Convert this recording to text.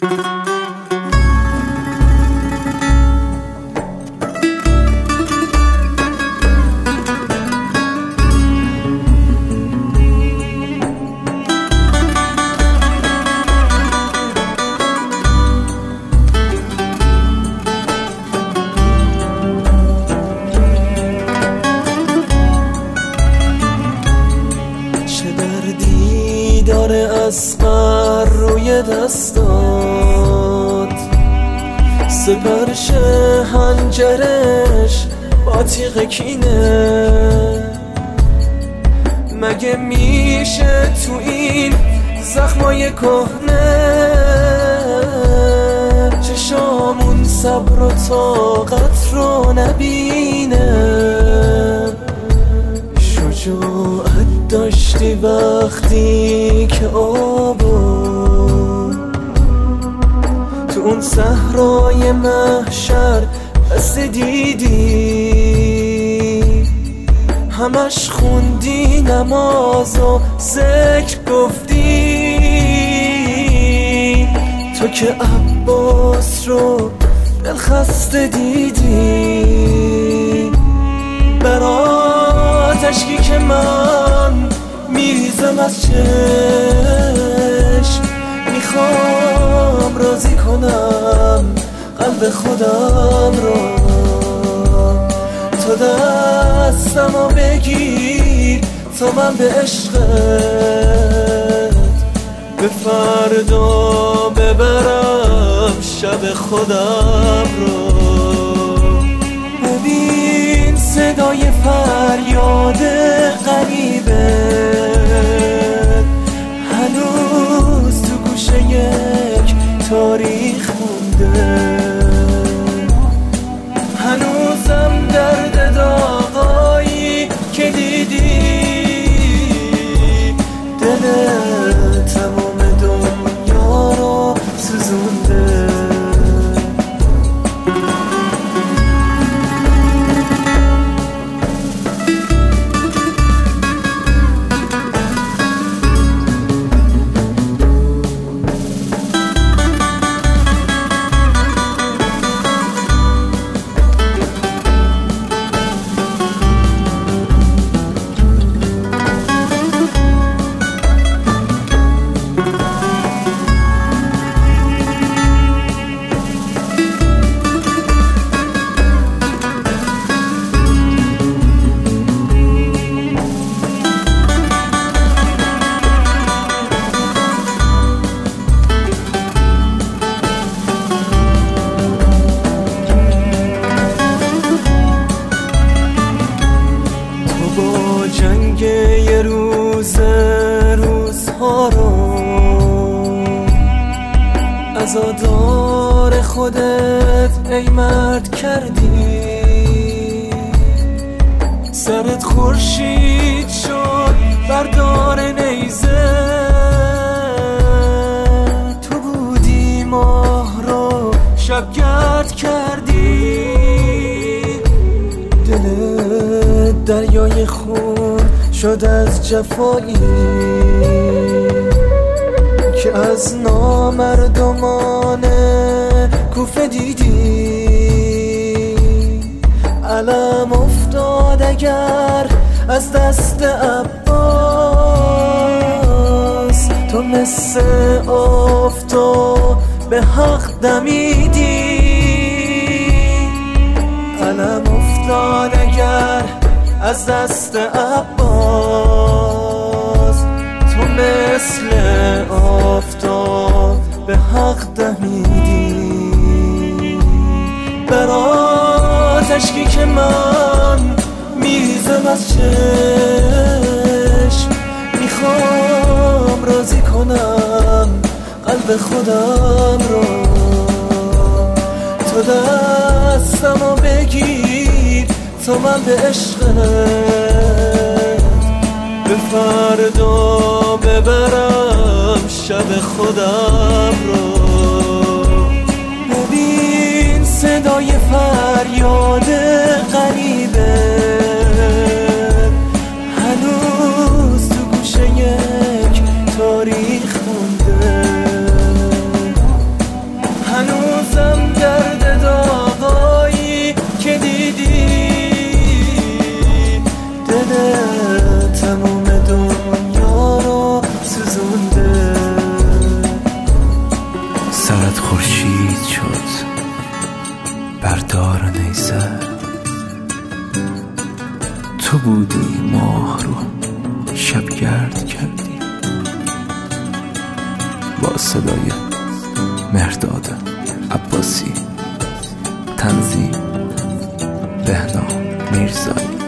اصغر روی دستات، سپرش هنجرش با تیغ کینه. مگه میشه تو این زخمای کهنه چشامون صبر و طاقت رو نبینه؟ شجاعت داشتی وقتی که آبو تو اون صحرای محشر بس دیدی، همش خوندی نماز و ذکر گفتی. تو که عباس رو دلخسته دیدی، برات اشکی که من میریزم از چشم، میخوام راضی کنم قلب خودم رو. تو دستمو بگیر تا من به عشقت به فردا ببرم شب خودم رو. ببین صدای فریاد غریبه هنوز تو گوشه یک تاریخ مونده، هنوزم درد داغایی که دیدی دل تمام دنیا رو سوزونده. جنگ یه روزها رو عزادار خودت ای مرد کردی. سرت خورشید شد بردار نیزه، تو بودی ماه رو شبگرد کردی. دلت دریای خون شد از جفایی که از نامردمان کوفه دیدی. علم افتاد اگر از دست عباس، تو مثل آفتاب به حق دمیدی. علم افتاد اگر از دست عباس، تو مثل آفتاب به حق دمیدی. برات اشکی که من میریزم از چشم، میخوام راضی کنم قلب خودم رو. تو دستمو بگیر تا من به عشقت به فردا ببرم شب خودم رو. ببین صدای فریاد غریبه هنوز تو گوشه یک تاریخ مونده، سر تو بودی ماه رو شبگرد کردی با صدای مهرداد عباسی، تنظیم بهنام میرزایی.